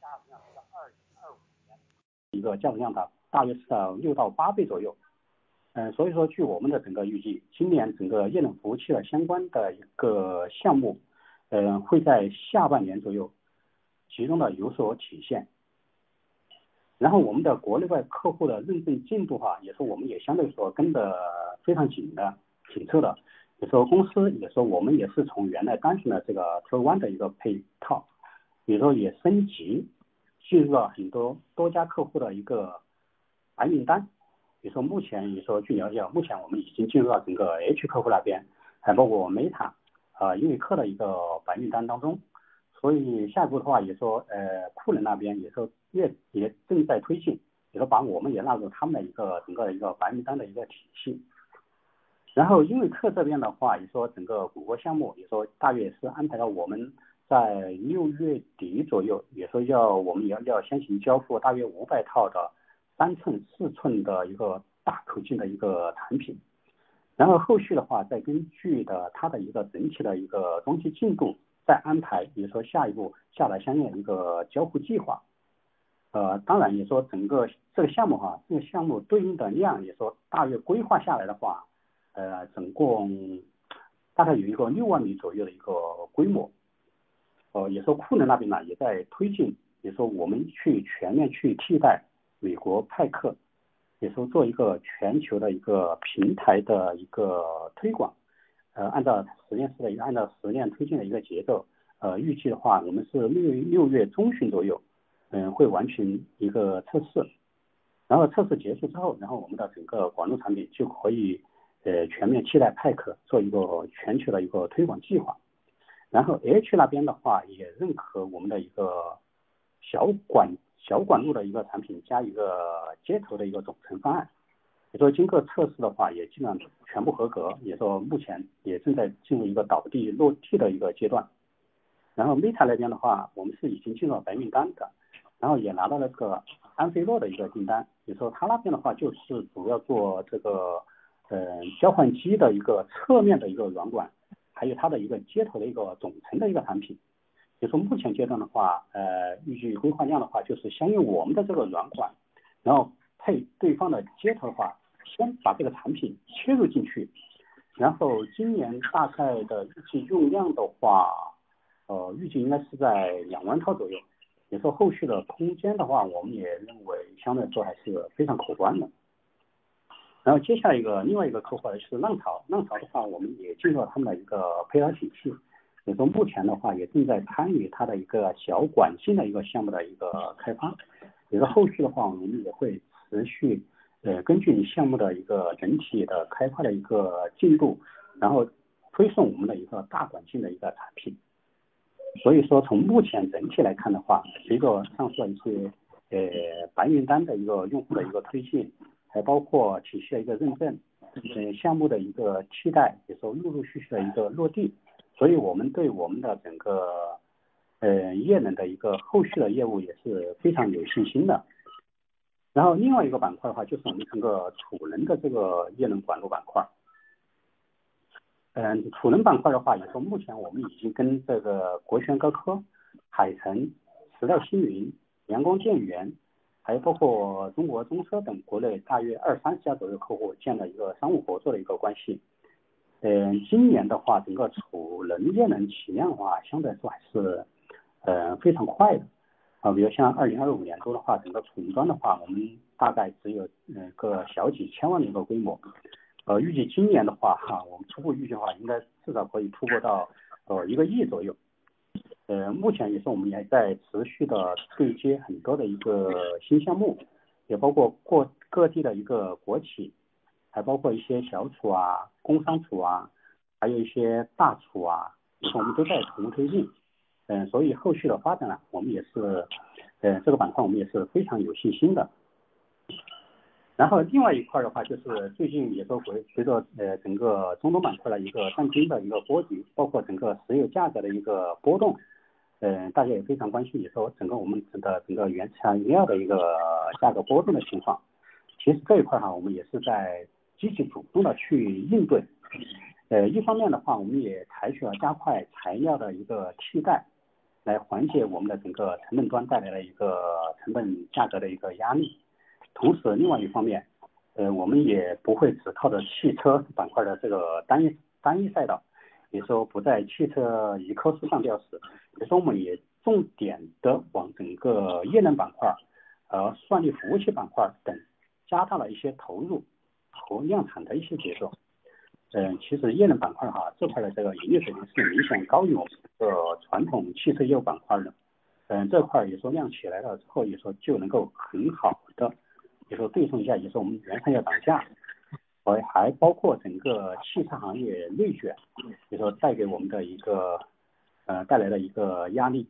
一个降量的大约是到6到8倍左右。所以说据我们的整个预计，今年整个液冷服务器的相关的一个项目，会在下半年左右集中的有所体现。然后我们的国内外客户的认证进度也是我们也相对说跟得非常紧凑的。也说公司也说我们也是从原来单纯的这个 Tier 1的一个配套，也说也升级进入了很多家客户的一个白名单。比如说目前也说据了解，目前我们已经进入到整个 H 客户那边，还包括 Meta 英语课的一个白名单当中。所以下一步的话也说库伦那边也说也正在推进，也说把我们也纳入他们的一个整个的一个白名单的一个体系。然后英语课这边的话也说整个谷歌项目也说大约是安排到我们在6月底左右，也说我们要先行交付大约500套的3寸4寸的一个大口径的一个产品。然后后续的话再根据它的一个整体的一个装机进度再安排，比如说下一步下来相应的一个交付计划。当然也说整个这个项目对应的量也说大约规划下来的话，总共大概有一个6万米左右的一个规模。也说库伦那边呢也在推进，也说我们去全面去替代美国派克，也说做一个全球的一个平台的一个推广。按照实验推进的一个节奏，预计的话我们是6月中旬左右，会完成一个测试。然后测试结束之后，然后我们的整个广东产品就可以全面替代派克做一个全球的一个推广计划。然后 H 那边的话也认可我们的一个小管路的一个产品加一个接头的一个总成方案。也说经过测试的话也基本上全部合格，也说目前也正在进入一个倒地落地的一个阶段。然后 Meta 那边的话我们是已经进入了白名单的，然后也拿到了这个安飞洛的一个订单。也说他那边的话就是主要做这个交换机的一个侧面的一个软管，还有它的一个接头的一个总成的一个产品。就说目前阶段的话预计规划量的话就是相应我们的这个软管，然后配对方的接头的话先把这个产品切入进去，然后今年大概的预计用量的话预计应该是在2万套左右。也说后续的空间的话我们也认为相对来说还是非常可观的。然后接下来另外一个客户是浪潮的话我们也进入了他们的一个配套体系，也说目前的话也正在参与它的一个小管径的一个项目的一个开发。也说后续的话我们也会持续根据你项目的一个整体的开发的一个进度，然后推送我们的一个大管径的一个产品。所以说从目前整体来看的话，随着上述的一些白名单的一个用户的一个推进，还包括体系的一个认证，项目的一个替代，也说陆续的一个落地，所以我们对我们的整个液冷的一个后续的业务也是非常有信心的。然后另外一个板块的话就是我们整个储能的这个液冷管路板块。储能板块的话也说目前我们已经跟这个国轩高科、海城、时代星云、阳光电源，还有包括中国中车等国内大约20-30家左右客户建了一个商务合作的一个关系。今年的话整个储能液冷起量的话相对来说还是非常快的。比如像2025年度的话，整个储能端的话我们大概只有个小几千万的一个规模。预计今年的话我们初步预计的话应该至少可以突破到1个亿左右。目前也是我们也在持续的对接很多的一个新项目，也包括各地的一个国企，还包括一些小储工商储还有一些大储也是我们都在同步推进。所以后续的发展我们也是这个板块我们也是非常有信心的。然后另外一块的话就是最近也说随着整个中东板块的一个战争的一个波及，包括整个石油价格的一个波动，大家也非常关心也说整个我们整个原材料的一个价格波动的情况。其实这一块我们也是在积极主动的去应对。一方面的话我们也采取了加快材料的一个替代， 来缓解我们的整个成本端带来的一个成本价格的一个压力。同时，另外一方面，我们也不会只靠着汽车板块的这个单一赛道，比如说不在汽车一棵树上吊死，比如说我们也重点的往整个业能板块、算力服务器板块等加大了一些投入和量产的一些节奏。其实业能板块这块的这个盈利水平是明显高于我们这个传统汽车业务板块的。这块也说量起来了之后，也说就能够很好的，也说对冲一下，也说我们原材料涨价，还包括整个汽车行业内卷，也说带给我们的一个带来的一个压力。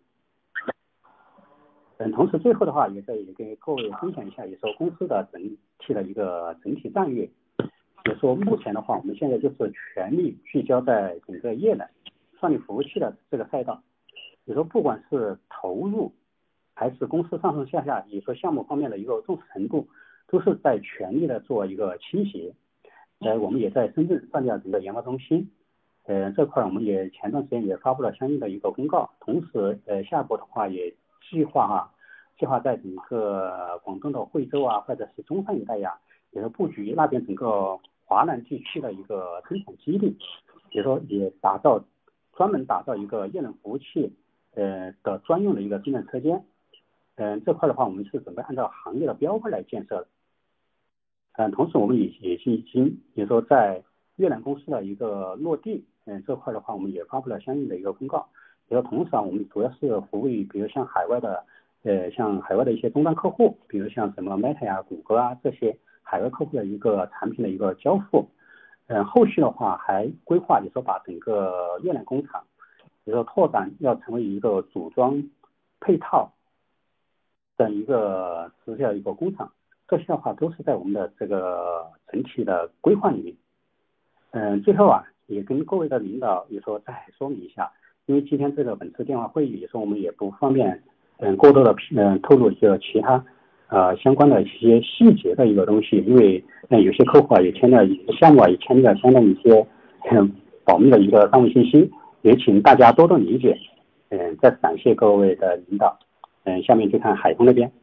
同时最后的话，也给各位分享一下，也说公司的整体的一个整体战略。也说目前的话，我们现在就是全力聚焦在整个业能、算力服务器的这个赛道。也说不管是投入还是公司上上下下，也说项目方面的一个重视程度，都是在全力的做一个倾斜。我们也在深圳设立了整个研发中心。这块我们也前段时间也发布了相应的一个公告。同时，下一步的话也计划在整个广东的惠州或者是中山一带也是布局那边整个华南地区的一个生产基地，比如说也专门打造一个业能服务器的专用的一个生产车间。这块的话，我们是准备按照行业的标准来建设的。同时我们也已经也说在越南公司的一个落地，这块的话我们也发布了相应的一个公告。然后同时我们主要是服务于比如像海外的一些终端客户，比如像什么 Meta 谷歌这些海外客户的一个产品的一个交付。后续的话还规划也说把整个越南工厂也说拓展要成为一个组装配套的一个直接的一个工厂，这些的话都是在我们的这个整体的规划里面。最后也跟各位的领导也说再说明一下，因为今天这个本次电话会议也说我们也不方便过多的透露一些其他相关的一些细节的一个东西，因为有些客户也签了项目也签了相当一些保密的一个商务信息，也请大家多多理解。再次感谢各位的领导。下面就看海通那边。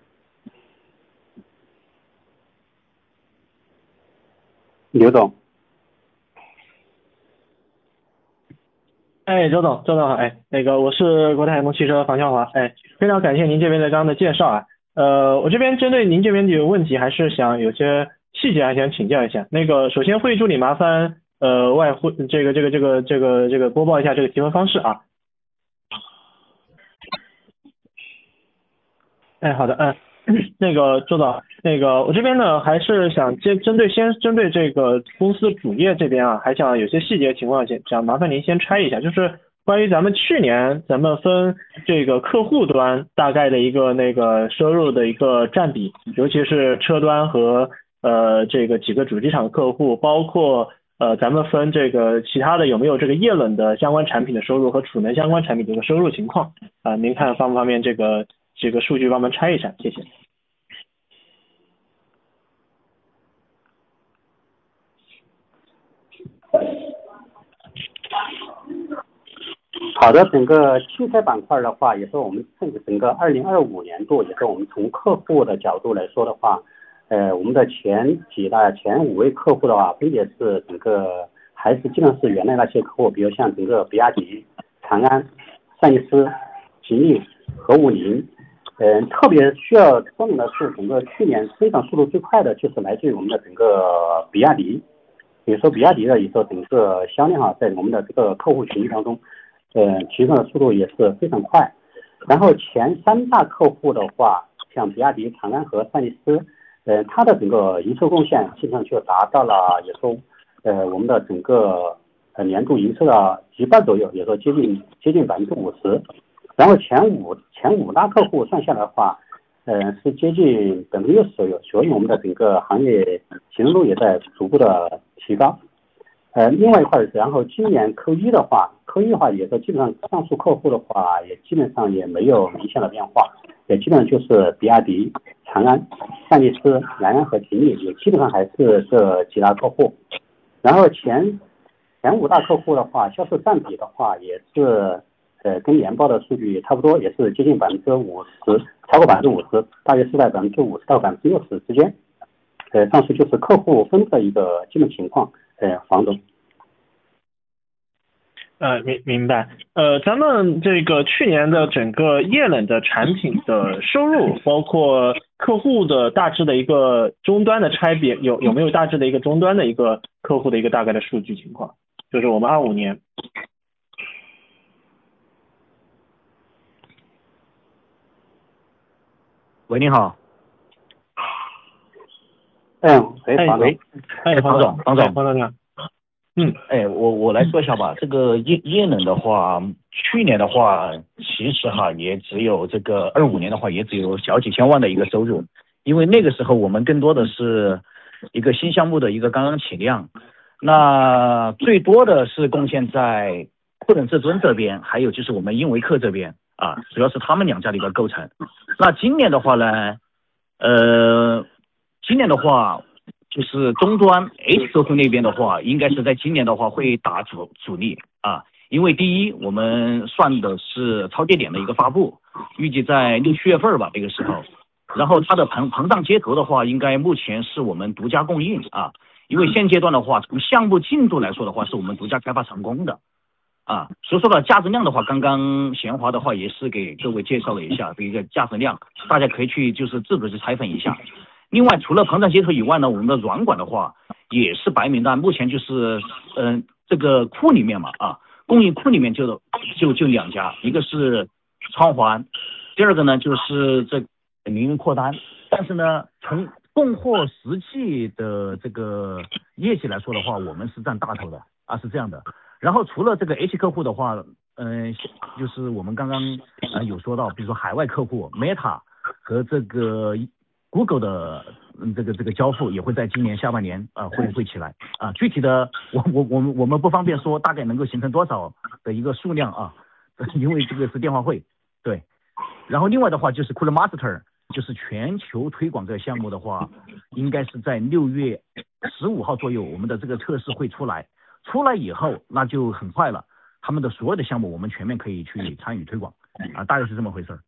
刘总。 周总好，我是国泰海通汽车房笑华，非常感谢您这边的刚刚的介绍我这边针对您这边的问题，还是想有些细节还想请教一下。首先会议助理麻烦外汇这个播报一下这个提问方式啊。好的，周总，我这边呢还是想先针对这个公司主业这边还想有些细节情况想麻烦您先拆一下，就是关于咱们去年咱们分这个客户端大概的一个收入的一个占比，尤其是车端和这个几个主机厂客户，包括咱们分这个其他的有没有这个液冷的相关产品的收入和储能相关产品的一个收入情况您看方不方便这个数据帮忙拆一下，谢谢。 好的，整个汽车板块的话，也是我们整个2025年度，也是我们从客户的角度来说的话，我们的前5位客户的话，分别是整个还是基本上是原来那些客户，比如像整个比亚迪、长安、赛力斯、吉利、和五菱。特别需要说明的是，整个去年增长速度最快的就是来自于我们的整个比亚迪。比如说比亚迪的也说整个销量在我们的这个客户群当中，提升的速度也是非常快。然后前3大客户的话，像比亚迪、长安和赛力斯，它的整个营收贡献基本上就达到了，也说我们的整个年度营收的一半左右，也说接近50%。然后前五大客户算下来的话，是接近60%左右，所以我们的整个行业集中度也在逐步的提高。另外一块然后今年Q1的话也是基本上上述客户的话也基本上也没有明显的变化，也基本上就是比亚迪、长安、赛力斯、南安和吉利，也基本上还是这几大客户。然后前5大客户的话，销售占比的话也是跟年报的数据也差不多，也是接近50%，超过50%，大约是在50%到60%之间。上述就是客户分的一个基本情况，黄总。 明白。咱们这个去年的整个液冷的产品的收入，包括客户的大致的一个终端的差别，有没有大致的一个终端的一个客户的一个大概的数据情况？就是我们25年。 喂，你好。 黄总你好。 我来说一下吧。这个液冷的话，去年的话，其实也只有这个25年的话，也只有小几千万的一个收入，因为那个时候我们更多的是一个新项目的一个刚刚起量，那最多的是贡献在库冷至尊这边，还有就是我们英维克这边啊，主要是他们两家的一个构成。那今年的话呢，就是终端 H 客户那边的话，应该是在今年的话会打主力啊，因为第一，我们算的是超节点的一个发布，预计在6、7月份吧，这个时候。然后它的膨胀接头的话，应该目前是我们独家供应啊，因为现阶段的话，从项目进度来说的话，是我们独家开发成功的啊。所以说的价值量的话，刚刚贤华的话也是给各位介绍了一下这一个价值量，大家可以去就是自主去拆分一下。另外，除了膨胀接头以外呢，我们的软管的话也是白名单，目前就是这个库里面嘛啊，供应库里面就两家，一个是川环，第二个呢就是这明云扩单。但是呢，从供货实际的这个业绩来说的话，我们是占大头的啊，是这样的。然后除了这个 H 客户的话，就是我们刚刚有说到，比如说海外客户 Meta 和这个Google 的这个交付也会在今年下半年会起来啊，具体的我们不方便说，大概能够形成多少的一个数量啊，因为这个是电话会。对，然后另外的话就是 Cooler Master， 就是全球推广这个项目的话，应该是在6月15号左右，我们的这个测试会出来以后，那就很快了，他们的所有的项目我们全面可以去参与推广啊，大概是这么回事。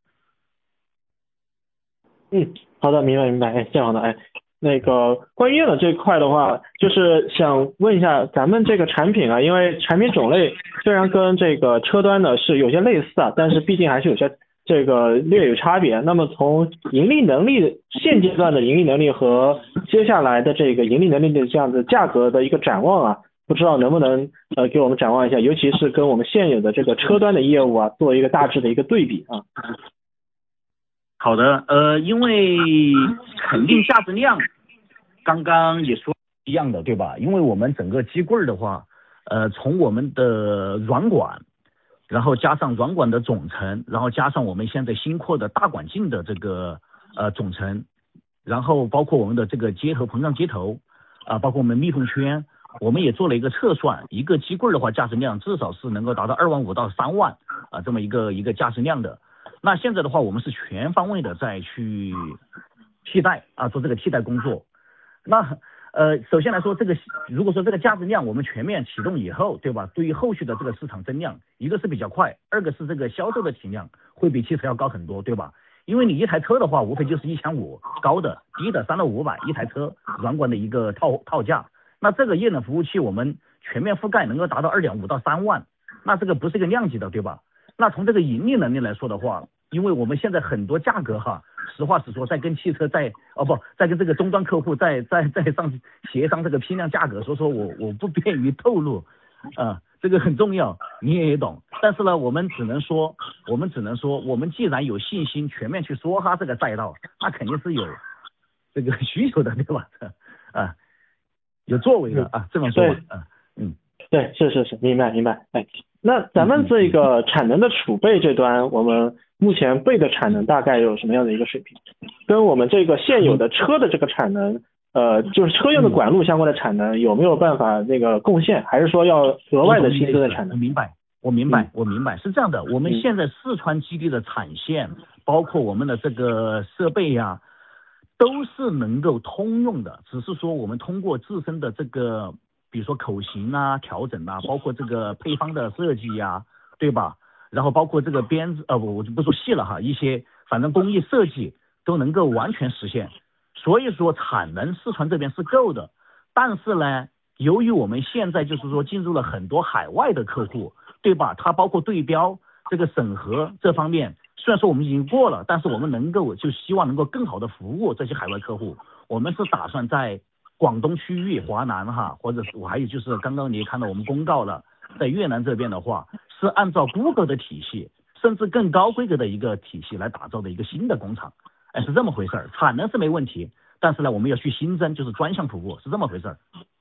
好的，明白。这样的，那个关于液冷这一块的话，就是想问一下咱们这个产品啊，因为产品种类虽然跟这个车端的是有些类似啊，但是毕竟还是有些这个略有差别。那么从盈利能力现阶段的盈利能力和接下来的这个盈利能力的这样子价格的一个展望啊，不知道能不能给我们展望一下，尤其是跟我们现有的这个车端的业务啊，做一个大致的一个对比啊。 好的，因为肯定价值量，刚刚也说一样的，对吧？因为我们整个机柜的话，从我们的软管，然后加上软管的总成，然后加上我们现在新扩的大管径的这个总成，然后包括我们的这个接头膨胀接头啊，包括我们密封圈，我们也做了一个测算，一个机柜的话价值量至少是能够达到2.5万到3万啊，这么一个价值量的。那现在的话，我们是全方位的在去替代啊，做这个替代工作。那首先来说，如果说这个价值量我们全面启动以后，对吧？对于后续的这个市场增量，一个是比较快，二个是这个销售的体量会比汽车要高很多，对吧？因为你一台车的话，无非就是1500，高的低的3到500一台车软管的一个套价。那这个液冷服务器我们全面覆盖能够达到2.5到3万，那这个不是一个量级的，对吧？那从这个盈利能力来说的话，因为我们现在很多价格实话实说，在跟汽车在跟这个终端客户在上协商这个批量价格，所以说我不便于透露，这个很重要，你也懂。但是呢，我们只能说，我们既然有信心全面去说这个赛道，那肯定是有这个需求的，对吧？有作为的啊，这么说吧， 对，是，明白。那咱们这个产能的储备这端，我们目前备的产能大概有什么样的一个水平？跟我们这个现有的车的这个产能，就是车用的管路相关的产能，有没有办法那个贡献？还是说要额外的新增的产能？ 我明白，是这样的。我们现在四川基地的产线，包括我们的这个设备呀，都是能够通用的，只是说我们通过自身的这个，比如说口型啊调整啊，包括这个配方的设计呀，对吧？ 然后包括这个编制我就不说细了哈，一些反正工艺设计都能够完全实现。所以说产能四川这边是够的，但是呢，由于我们现在就是说进入了很多海外的客户，对吧？它包括对标这个审核这方面，虽然说我们已经过了，但是我们能够就希望能够更好的服务这些海外客户。我们是打算在广东区域、华南哈，或者我还有就是刚刚你也看到我们公告了，在越南这边的话，是按照 Google 的体系，甚至更高规格的一个体系来打造的一个新的工厂。是这么回事儿，产能是没问题，但是呢，我们要去新增，就是专项服务，是这么回事儿。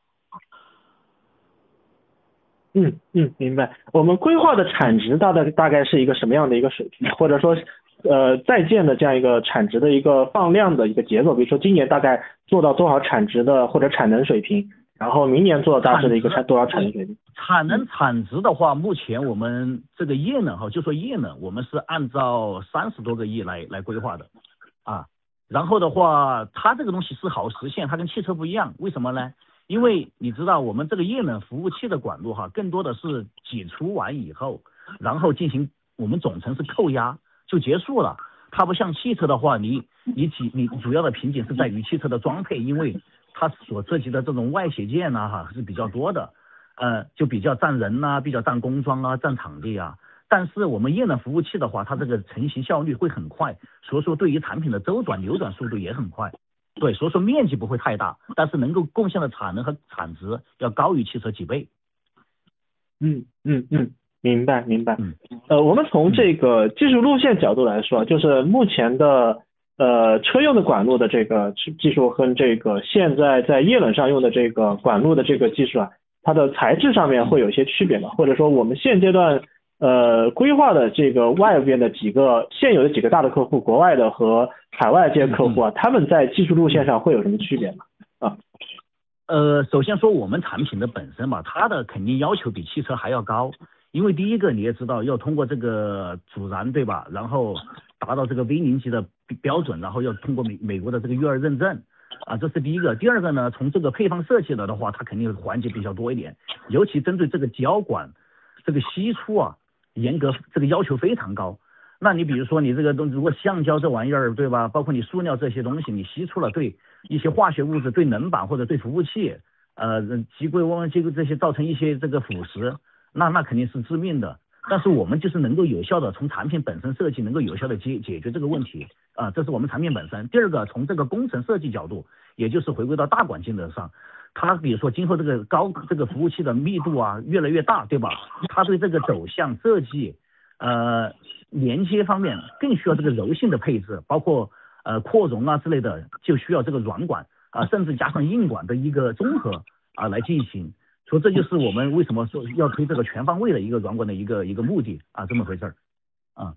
明白。我们规划的产值大概是一个什么样的一个水平，或者说在建的这样一个产值的一个放量的一个节奏，比如说今年大概做到多少产值的或者产能水平，然后明年做到大致的一个多少产能水平？ 产值的话，目前我们这个业能哈，就说业能，我们是按照30多个亿来规划的啊。然后的话，它这个东西是好实现，它跟汽车不一样，为什么呢？因为你知道我们这个液冷服务器的管路哈，更多的是挤出完以后，然后进行我们总成是扣压就结束了。它不像汽车的话，你主要的瓶颈是在于汽车的装配，因为它所涉及的这种外协件呐哈是比较多的，就比较占人呐，比较占工装啊，占场地啊。但是我们液冷服务器的话，它这个成型效率会很快，所以说对于产品的周转流转速度也很快。对，所以说面积不会太大，但是能够贡献的产能和产值要高于汽车几倍。 明白。我们从这个技术路线角度来说，就是目前的车用的管路的这个技术和这个现在在液冷上用的这个管路的这个技术啊，它的材质上面会有一些区别吗？或者说我们现阶段规划的这个外边的现有的几个大的客户，国外的和海外这些客户啊，他们在技术路线上会有什么区别吗？ 首先说我们产品的本身嘛，它的肯定要求比汽车还要高，因为第一个你也知道要通过这个阻燃对吧，然后达到这个 V0级的标准，然后要通过美国的这个UL认证啊，这是第一个。第二个呢，从这个配方设计的话，它肯定环节比较多一点，尤其针对这个胶管这个析出啊，严格这个要求非常高。那你比如说你这个东西，如果橡胶这玩意儿对吧，包括你塑料这些东西，你吸出了对一些化学物质对能板或者对服务器极贵温机构这些造成一些这个腐蚀，那肯定是致命的。但是我们就是能够有效的从产品本身设计能够有效的解决这个问题啊，这是我们产品本身。第二个，从这个工程设计角度，也就是回归到大管径的上，它比如说今后这个服务器的密度啊越来越大，对吧？它对这个走向设计连接方面更需要这个柔性的配置，包括扩容啊之类的，就需要这个软管啊，甚至加上硬管的一个综合啊来进行。所以这就是我们为什么说要推这个全方位的一个软管的一个目的啊，这么回事儿啊。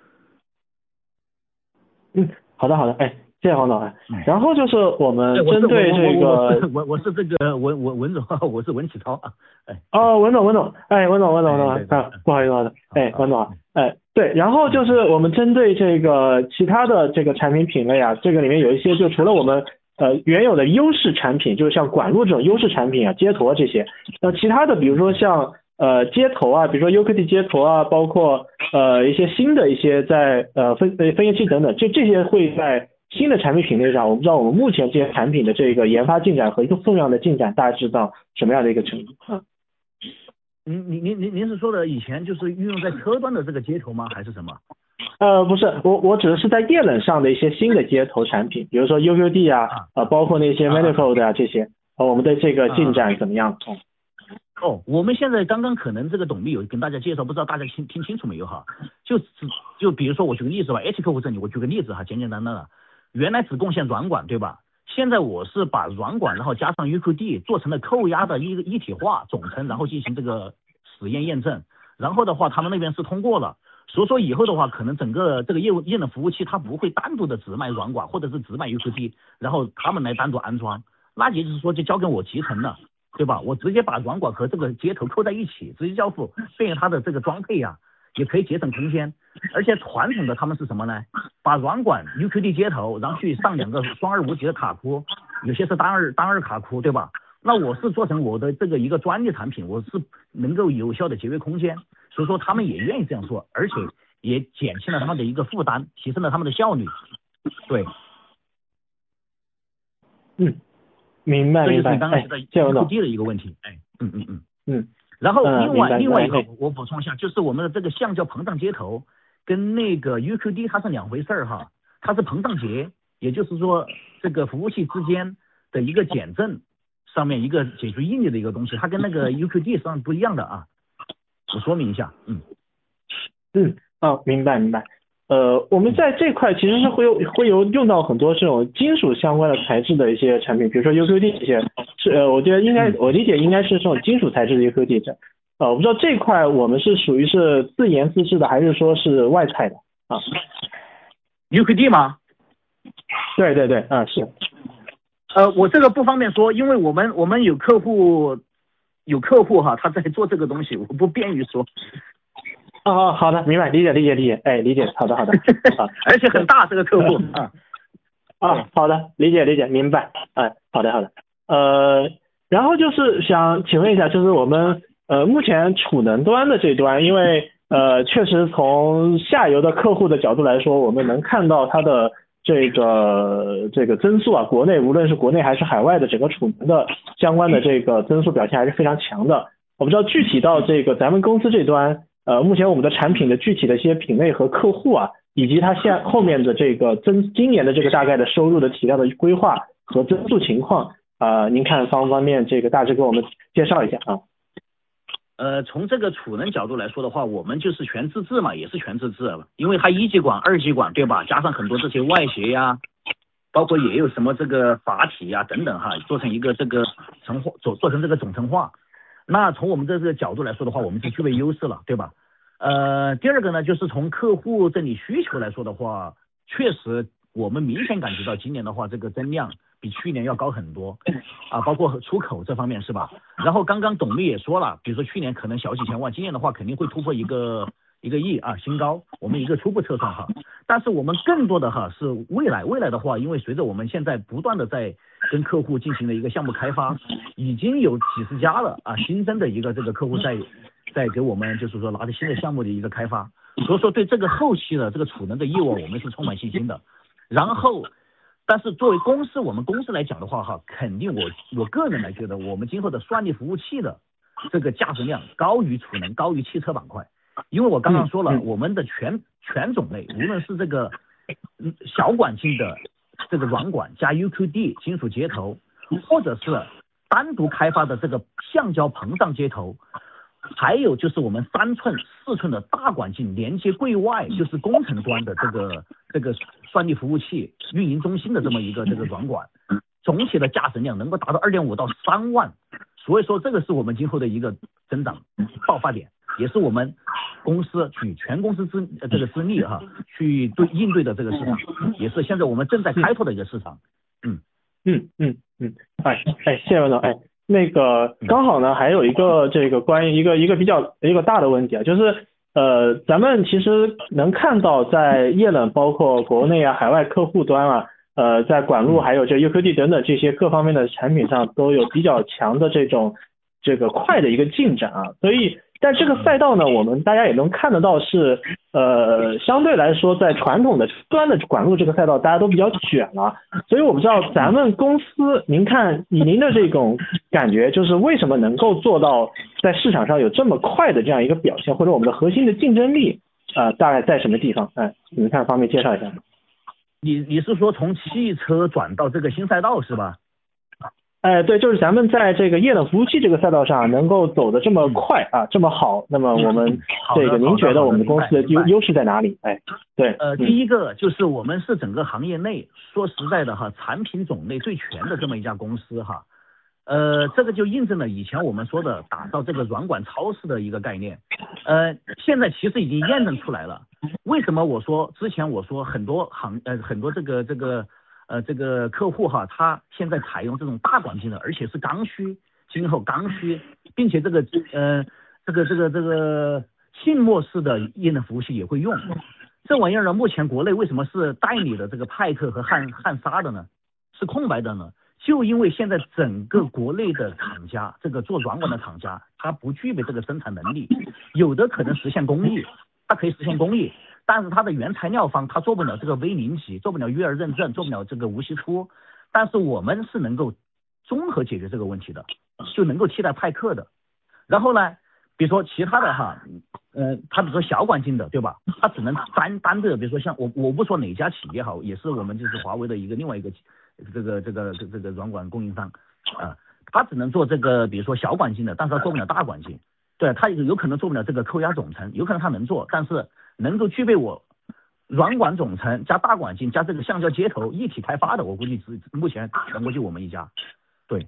好的，谢谢黄总。然后就是我们针对这个， 我是这个文总，我是文启超啊。 文总，文总，不好意思，文总，对，然后就是我们针对这个其他的这个产品品类啊，这个里面有一些就除了我们原有的优势产品，就是像管路这种优势产品啊，接头这些，其他的比如说像接头啊，比如说 UKT 接头啊，包括一些新的一些在分析器等等，这些会在新的产品品类上，我不知道我们目前这些产品的这个研发进展和一个送样的进展大致到什么样的一个程度？ 您是说的以前就是运用在车端的这个接头吗？还是什么？ 不是，我指的是在液冷上的一些新的接头产品，比如说 UQD 啊，包括那些 Manifold 啊这些，我们的这个进展怎么样？ 我们现在刚刚可能这个董秘有跟大家介绍，不知道大家听清楚没有哈？就比如说我举个例子吧 ，H 客户这里我举个例子哈，简单的，原来只贡献软管对吧？现在我是把软管然后加上 UQD 做成了扣压的一体化总成，然后进行这个实验验证，然后的话他们那边是通过了，所以说以后的话可能整个这个业冷服务器它不会单独的只卖软管或者是只卖 UQD， 然后他们来单独安装，那也就是说就交给我集成了。对吧？我直接把软管和这个接头扣在一起，直接交付，便于它的这个装配呀，也可以节省空间。而且传统的他们是什么呢？把软管 UQD 接头，然后去上2个双2无极的卡库，有些是单二卡库，对吧？ 那我是做成我的这个一个专业产品，我是能够有效的节约空间，所以说他们也愿意这样做，而且也减轻了他们的一个负担，提升了他们的效率。对， 明白明白。 这就是你刚刚提的 UQD 的一个问题。然后另外一个我补充一下，就是我们的这个橡胶膨胀接头跟那个 UQD 它是两回事哈，它是膨胀结，也就是说这个服务器之间的一个减震上面一个解决应力的一个东西，它跟那个 UQD 上不一样的啊，我说明一下。 明白。我们在这块其实是会有用到很多这种金属相关的材质的一些产品，比如说 UQD 这些，我觉得我理解应该是这种金属材质的 UQD 这。我不知道这块我们是属于是自研自制的，还是说是外采的啊 ？UQD 吗？ 对，是。 我这个不方便说，因为我们有客户哈，他在做这个东西，我不便于说。 好的，明白，理解，理解，好的， 而且很大这个客户好的，理解，明白，好的，然后就是想请问一下，就是我们目前储能端的这端，因为确实从下游的客户的角度来说，我们能看到它的这个增速啊，无论是国内还是海外的整个储能的相关的这个增速表现还是非常强的。我不知道具体到这个咱们公司这端，目前我们的产品的具体的一些品类和客户啊，以及它后面的这个今年的这个大概的收入的体量的规划和增速情况您看方面这个大致给我们介绍一下啊。 从这个储能角度来说的话，我们就是全自制嘛，也是全自制了，因为它一级管、二级管，对吧？加上很多这些外协呀，包括也有什么这个阀体呀等等哈，做成一个这个做成这个总成化。那从我们这个角度来说的话，我们就具备优势了，对吧？第二个呢，就是从客户这里需求来说的话，确实我们明显感觉到今年的话，这个增量比去年要高很多啊，包括出口这方面是吧？然后刚刚董秘也说了，比如说去年可能小几千万，今年的话肯定会突破一个亿啊新高，我们一个初步测算哈。但是我们更多的哈是未来的话，因为随着我们现在不断的在跟客户进行了一个项目开发，已经有几十家了啊，新增的一个这个客户在给我们就是说拿着新的项目的一个开发，所以说对这个后期的这个储能的业务我们是充满信心的。然后但是作为我们公司来讲的话哈，肯定我个人来觉得我们今后的算力服务器的这个价值量高于储能，高于汽车板块。因为我刚刚说了，我们的全种类，无论是这个小管径的这个软管加 UQD 金属接头，或者是单独开发的这个橡胶膨胀接头，还有就是我们3寸、4寸的大管径连接柜外，就是工程端的这个算力服务器运营中心的这么一个这个软管，总体的价值量能够达到2.5到3万，所以说这个是我们今后的一个增长爆发点，也是我们公司举全公司这个之力哈，去应对的这个市场，也是现在我们正在开拓的一个市场。 谢谢文总。那个刚好呢，还有一个这个关于一个比较大的问题啊，就是咱们其实能看到在液冷包括国内啊海外客户端啊，在管路还有这 UQD 等等这些各方面的产品上都有比较强的这个快的一个进展啊，所以在这个赛道呢，我们大家也能看得到是相对来说在传统的端的管路这个赛道大家都比较卷了，所以我不知道咱们公司您看以您的这种感觉，就是为什么能够做到在市场上有这么快的这样一个表现，或者我们的核心的竞争力大概在什么地方？您看方便介绍一下吗？ 你是说从汽车转到这个新赛道是吧？ 对，就是咱们在这个液冷服务器这个赛道上能够走得这么快这么好，那么我们这个您觉得我们的公司的优势在哪里？对， 第一个就是我们是整个行业内说实在的哈，产品种类最全的这么一家公司哈。这个就印证了以前我们说的打造这个软管超市的一个概念。现在其实已经验证出来了。为什么之前我说很多这个客户哈，他现在采用这种大管径的，而且是刚需，今后刚需，并且这个浸没式的液冷服务器也会用。这玩意儿呢，目前国内为什么是代理的这个派克和汉莎的呢？是空白的呢？ 就因为现在整个国内的厂家，这个做软管的厂家，他不具备这个生产能力，有的可能实现工艺，它可以实现工艺，但是它的原材料方它做不了这个微零级，做不了 UL 认证，做不了这个无锡出，但是我们是能够综合解决这个问题的，就能够替代派克的。然后呢，比如说其他的哈，他比如说小管径的，对吧？他只能单的，比如说像我不说哪家企业好，也是我们就是华为的另外一个这个软管供应商啊，他只能做这个比如说小管径的，但是他做不了大管径，对，他有可能做不了这个扣压总成，有可能他能做，但是能够具备我软管总成加大管径加这个橡胶接头一体开发的，我估计目前全国就我们一家，对。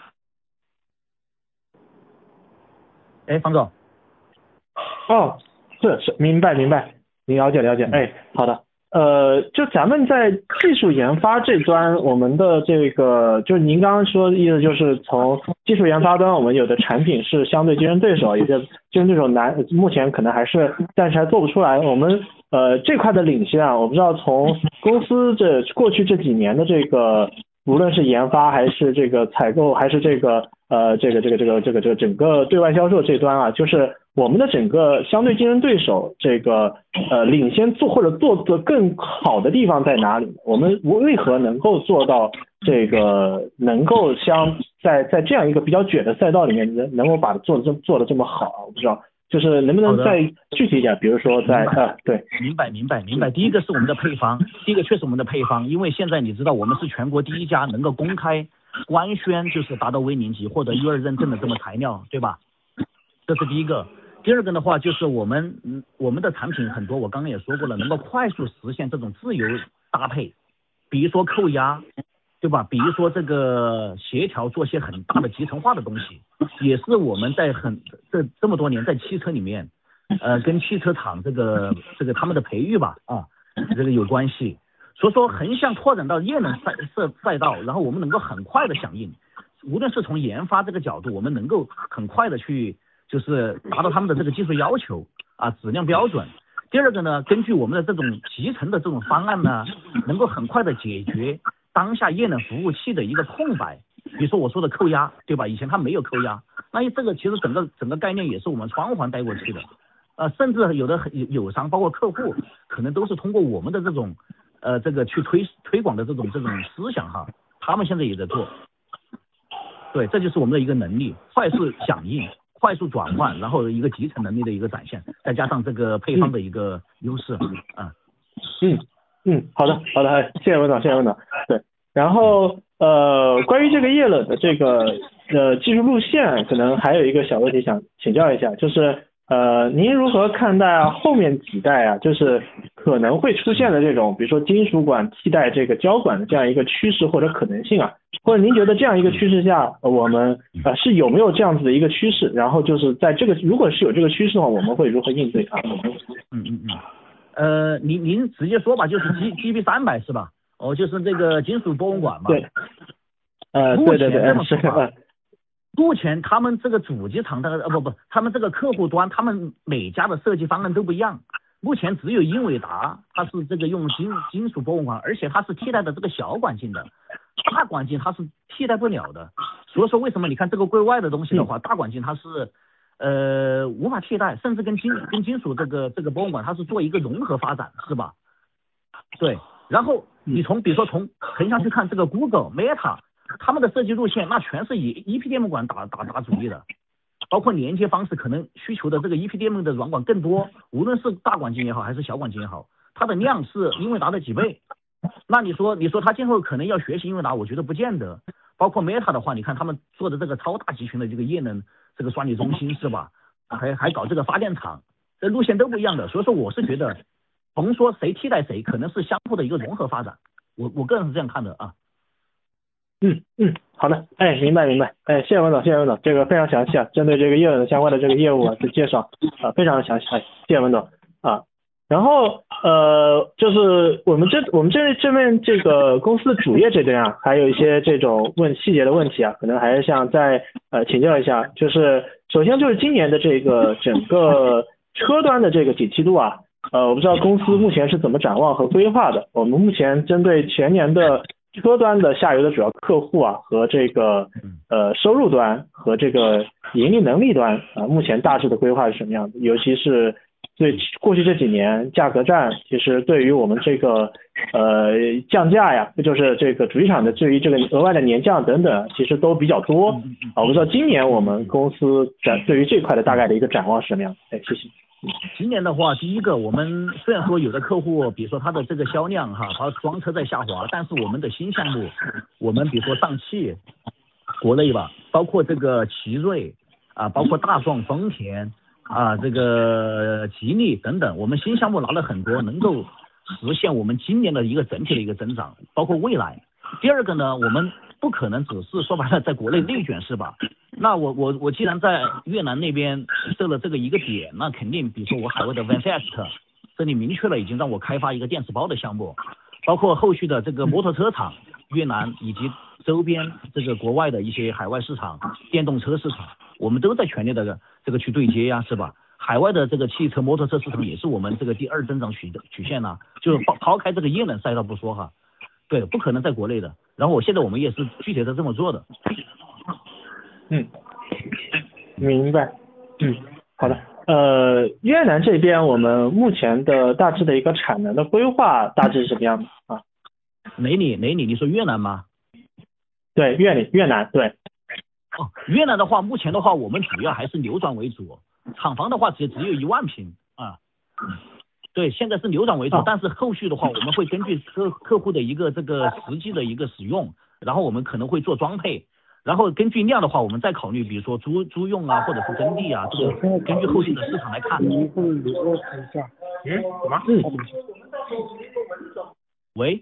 哎，方总。 哦，是，明白，你了解，哎，好的，就咱们在技术研发这端，我们的这个，就是您刚刚说的意思，就是从技术研发端，我们有的产品是相对竞争对手，有些竞争对手目前可能暂时还做不出来，我们这块的领先啊，我不知道从公司过去这几年的这个，无论是研发还是这个采购，还是这个整个对外销售这端啊，就是我们的整个相对竞争对手这个领先或者做得更好的地方在哪里？我们为何能够做到这个能够在这样一个比较卷的赛道里面，能够把它做得这么好啊？我不知道，就是能不能再具体一点，比如说对， 明白。第一个是我们的配方，确实我们的配方，因为现在你知道我们是全国第一家能够公开官宣就是达到微零级获得 UL 认证的这么材料，对吧？这是第一个。第二个的话就是我们的产品很多，我刚刚也说过了，能够快速实现这种自由搭配，比如说扣压，对吧？比如说这个协调做些很大的集成化的东西，也是我们在这么多年在汽车里面，跟汽车厂这个他们的培育吧，这个有关系。所以说横向拓展到液能赛道，然后我们能够很快的响应，无论是从研发这个角度，我们能够很快的去就是达到他们的这个技术要求质量标准。第二个呢，根据我们的这种集成的这种方案呢，能够很快的解决当下液冷服务器的一个空白，比如说我说的扣压，对吧？以前它没有扣压，那这个其实整个概念也是我们双环带过去的，甚至有的友商包括客户，可能都是通过我们的这种这个去推广的这种思想哈，他们现在也在做。对，这就是我们的一个能力，快速响应，快速转换，然后一个集成能力的一个展现，再加上这个配方的一个优势好的，谢谢文总。对，然后关于这个液冷的这个技术路线，可能还有一个小问题想请教一下，就是您如何看待后面几代就是可能会出现的这种，比如说金属管替代这个胶管的这样一个趋势或者可能性或者您觉得这样一个趋势下，我们是有没有这样子的一个趋势？然后就是在这个如果是有这个趋势的话，我们会如何应对它？ 您直接说吧，就是 GB300 是吧？就是这个金属波纹管嘛。 对。对，是。 目前他们这个主机厂的他们这个客户端，他们每家的设计方案都不一样。目前只有英伟达，它是这个用金属波纹管，而且它是替代的这个小管径的，大管径它是替代不了的。所以说为什么你看这个柜外的东西的话，大管径它是无法替代，甚至跟金属这个波纹管它是做一个融合发展，是吧？对。然后你比如说从横向去看这个 Google、Meta。他们的设计路线那全是以 EPDM 管打主意的，包括连接方式可能需求的这个 EPDM 的软管更多，无论是大管径也好还是小管径也好，它的量是英伟达的几倍。那你说它今后可能要学习英伟达，我觉得不见得。包括 Meta 的话，你看他们做的这个超大集群的这个液能这个算力中心是吧？还搞这个发电厂，这路线都不一样的。所以说我是觉得，甭说谁替代谁，可能是相互的一个融合发展。我个人是这样看的啊。 好的，明白，谢谢文总，这个非常详细针对这个业务的相关的这个业务的介绍非常详细，谢谢文总然后就是我们这边这个公司的主业这边还有一些这种细节的问题可能还是想再请教一下，就是首先就是今年的这个整个车端的这个景气度我不知道公司目前是怎么展望和规划的。我们目前针对全年的车端的下游的主要客户啊，和这个收入端和这个盈利能力端啊，目前大致的规划是什么样子？尤其是对过去这几年价格战，其实对于我们这个降价呀，就是这个主机厂的至于这个额外的年降等等，其实都比较多啊。我不知道今年我们公司对于这块的大概的一个展望是什么样？哎，谢谢。 今年的话，第一个，我们虽然说有的客户，比如说他的这个销量哈，他装车在下滑，但是我们的新项目，我们比如说上汽，国内吧，包括这个奇瑞啊，包括大众、丰田啊，这个吉利等等，我们新项目拿了很多，能够实现我们今年的一个整体的一个增长，包括未来。第二个呢，我们不可能只是说白了在国内内卷是吧？那我既然在越南那边设了这个一个点，那肯定比如说我海外的 VanFast 这里明确了已经让我开发一个电池包的项目，包括后续的这个摩托车厂，越南以及周边这个国外的一些海外市场，电动车市场，我们都在全力的这个去对接呀，是吧？海外的这个汽车、摩托车市场也是我们这个第二增长曲线呢，就是抛开这个液冷赛道不说哈，对，不可能在国内的。然后现在我们也是具体的这么做的。 明白。好的。越南这边我们目前的大致的一个产能的规划大致是什么样的啊？ 哪里？你说越南吗？ 对，越南对。 哦，越南的话，目前的话，我们主要还是流转为主，厂房的话只有1万平啊。对，现在是流转为主，但是后续的话，我们会根据客户的一个这个实际的一个使用，然后我们可能会做装配。然后根据量的话，我们再考虑，比如说租用啊，或者是耕地啊，这个根据后续的市场来看。喂，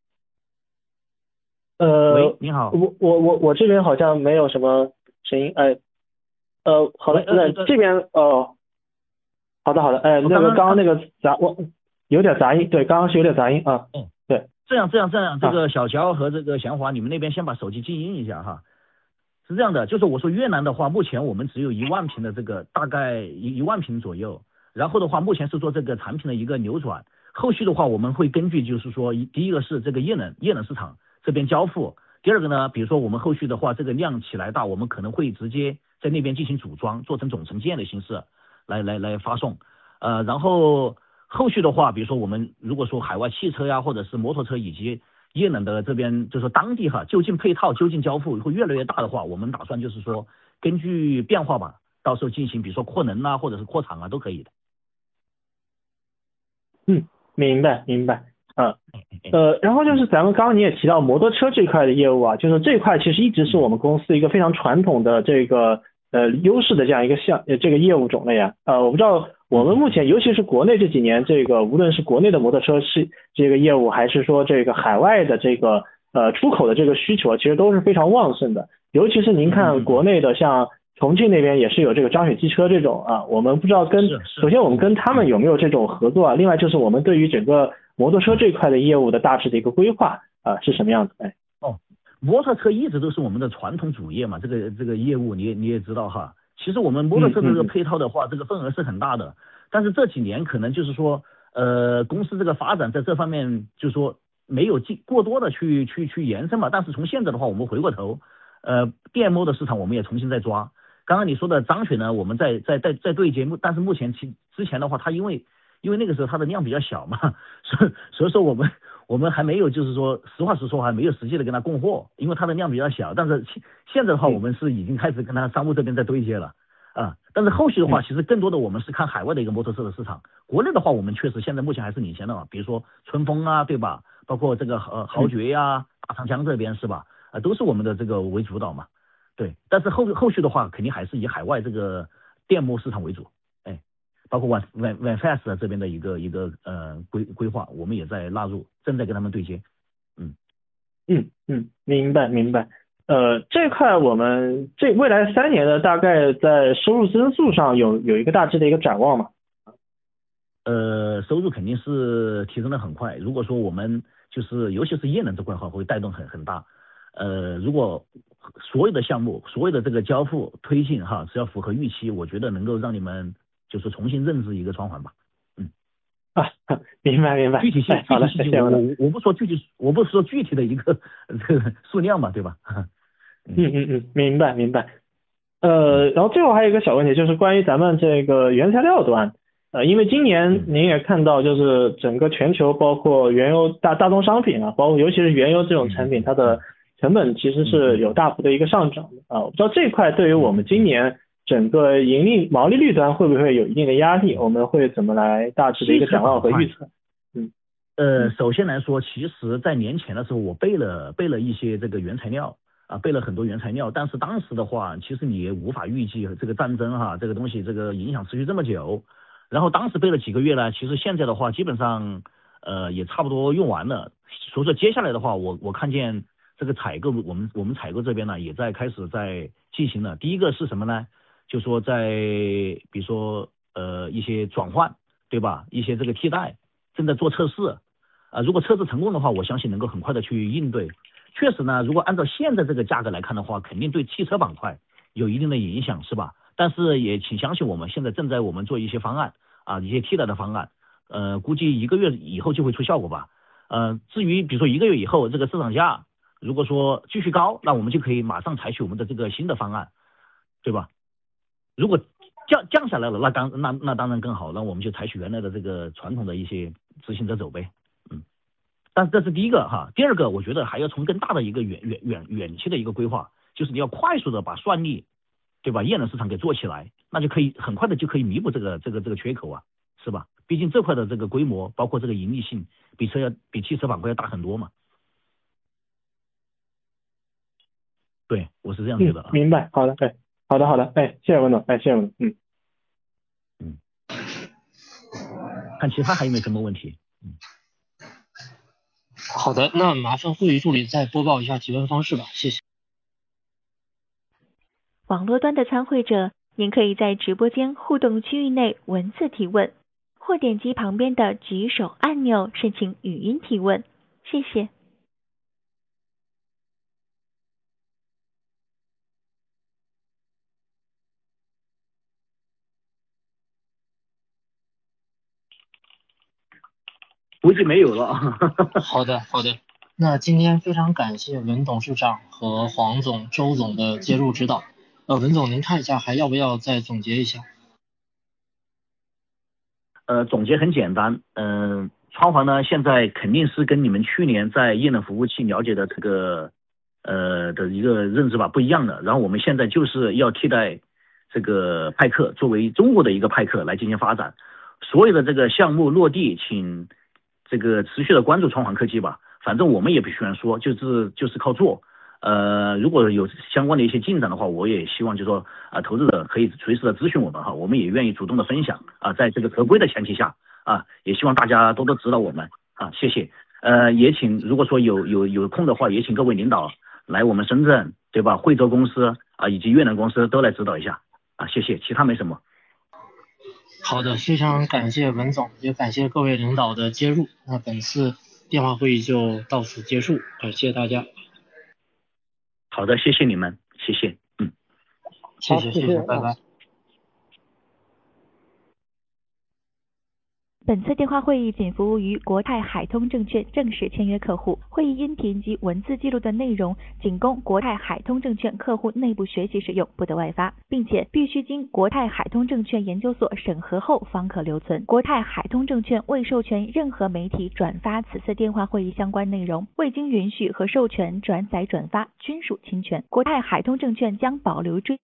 喂，你好。 我这边好像没有什么声音，好的，这边好的，那个刚刚那个有点杂音，对，刚刚是有点杂音啊。对。 这样，这个小乔和这个祥华，你们那边先把手机静音一下哈。是这样的，就是我说越南的话，目前我们只有1万平的这个大概1万平左右，然后的话，目前是做这个产品的一个流转，后续的话我们会根据就是说，第一个是这个液冷市场这边交付，第二个呢，比如说我们后续的话这个量起来大，我们可能会直接在那边进行组装，做成总成件的形式来发送，然后后续的话，比如说我们如果说海外汽车呀，或者是摩托车以及液冷的这边就是当地哈，就近配套、就近交付会越来越大的话，我们打算就是说根据变化吧，到时候进行比如说扩能啊，或者是扩厂啊，都可以的。 明白。然后就是咱们刚刚你也提到摩托车这块的业务啊，就是这块其实一直是我们公司一个非常传统的这个优势的这样一个这个业务种类啊。我不知道我们目前尤其是国内这几年，这个无论是国内的摩托车是这个业务，还是说这个海外的这个出口的这个需求，其实都是非常旺盛的。尤其是您看国内的像重庆那边也是有这个张雪机车这种啊，我们不知道首先我们跟他们有没有这种合作啊？另外就是我们对于整个摩托车这块的业务的大致的一个规划是什么样子？ 摩托车一直都是我们的传统主业嘛，这个业务你也知道哈。其实我们摩托车的这个配套的话，这个份额是很大的，但是这几年可能就是说公司这个发展在这方面就是说没有过多的去延伸嘛。但是从现在的话，我们回过头电摩的市场我们也重新在抓。刚刚你说的张雪呢，我们在对接，但是目前之前的话，它因为那个时候它的量比较小嘛，所以说我们还没有就是说实话实说还没有实际的跟它供货，因为它的量比较小。但是现在的话，我们是已经开始跟它商务这边在对接了啊。但是后续的话，其实更多的我们是看海外的一个摩托车的市场。国内的话，我们确实现在目前还是领先的嘛，比如说春风啊，对吧？包括这个豪爵呀、大长江这边是吧？都是我们的这个为主导嘛。对，但是后续的话，肯定还是以海外这个电摩市场为主，包括OneFast 这边的一个规划，我们也在纳入，正在跟他们对接。 明白。这块我们未来3年的大概在收入增速上有一个大致的一个展望嘛？ 收入肯定是提升的很快。如果说我们就是尤其是液冷这块的话，会带动很大。如果所有的项目、所有的这个交付推进哈，只要符合预期，我觉得能够让你们就是重新认知一个窗环吧。 啊，明白明白。 具体性好的， 具体性谢谢文总。 我不说具体的一个这个数量嘛，对吧？ 明白明白。然后最后还有一个小问题，就是关于咱们这个原材料端，因为今年您也看到，就是整个全球包括原油大宗商品啊，包括尤其是原油这种产品，它的成本其实是有大幅的一个上涨的啊。我不知道这一块对于我们今年整个盈利毛利率端会不会有一定的压力？我们会怎么来大致的一个展望和预测？ 首先来说，其实在年前的时候，我备了一些这个原材料啊，备了很多原材料，但是当时的话，其实你也无法预计这个战争哈，这个东西这个影响持续这么久。然后当时备了几个月呢，其实现在的话，基本上也差不多用完了。所以说接下来的话，我看见这个采购，我们采购这边呢，也在开始在进行了。第一个是什么呢？就说在比如说一些转换，对吧？一些这个替代正在做测试。如果测试成功的话，我相信能够很快的去应对。确实呢，如果按照现在这个价格来看的话，肯定对汽车板块有一定的影响，是吧？但是也请相信我们现在正在我们做一些方案啊，一些替代的方案，估计1个月以后就会出效果吧。至于比如说1个月以后这个市场价如果说继续高，那我们就可以马上采取我们的这个新的方案，对吧？如果降下来了，那当然更好，那我们就采取原来的这个传统的一些执行着走呗。但是这是第一个哈，第二个我觉得还要从更大的一个远期的一个规划，就是你要快速的把算力，对吧？液冷市场给做起来，那就可以很快的就可以弥补这个缺口啊，是吧？毕竟这块的这个规模，包括这个盈利性，比汽车板块要大很多嘛。对，我是这样觉得啊。 明白，好的，好的，谢谢文总，谢谢文总， 看其他还有没有什么问题？ 好的，那麻烦会议助理再播报一下提问方式吧，谢谢。 网络端的参会者，您可以在直播间互动区域内文字提问，或点击旁边的举手按钮申请语音提问，谢谢。 估计没有了。 好的，那今天非常感谢文董事长和黄总、周总的介入指导。文总您看一下还要不要再总结一下？ 总结很简单，川华呢现在肯定是跟你们去年在液冷服务器了解的这个的一个认知吧不一样的。然后我们现在就是要替代这个派克作为中国的一个派克来进行发展。所有的这个项目落地，请这个持续的关注川华科技吧。反正我们也不喜欢说，就是靠做。如果有相关的一些进展的话，我也希望就是说投资者可以随时的咨询我们哈，我们也愿意主动的分享啊，在这个合规的前提下啊，也希望大家多多指导我们啊，谢谢。也请如果说有空的话，也请各位领导来我们深圳，对吧？惠州公司啊，以及越南公司都来指导一下啊，谢谢，其他没什么。 好的，非常感谢文总，也感谢各位领导的接入。那本次电话会议就到此结束，感谢大家。 好的，谢谢你们，谢谢， 谢谢，拜拜。 本次电话会议仅服务于国泰海通证券正式签约客户，会议音频及文字记录的内容仅供国泰海通证券客户内部学习使用，不得外发，并且必须经国泰海通证券研究所审核后方可留存。国泰海通证券未授权任何媒体转发此次电话会议相关内容，未经允许和授权转载转发均属侵权。国泰海通证券将保留追